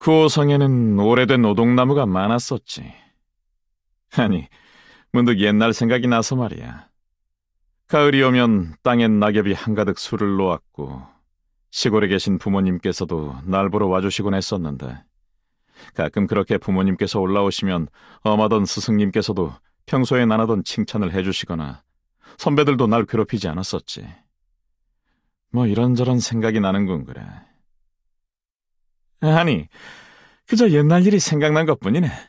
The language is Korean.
구호성에는 오래된 오동나무가 많았었지. 아니, 문득 옛날 생각이 나서 말이야. 가을이 오면 땅엔 낙엽이 한가득 술을 놓았고 시골에 계신 부모님께서도 날 보러 와주시곤 했었는데 가끔 그렇게 부모님께서 올라오시면 엄하던 스승님께서도 평소에 안 하던 칭찬을 해주시거나 선배들도 날 괴롭히지 않았었지. 뭐 이런저런 생각이 나는군 그래. 아니, 그저 옛날 일이 생각난 것뿐이네.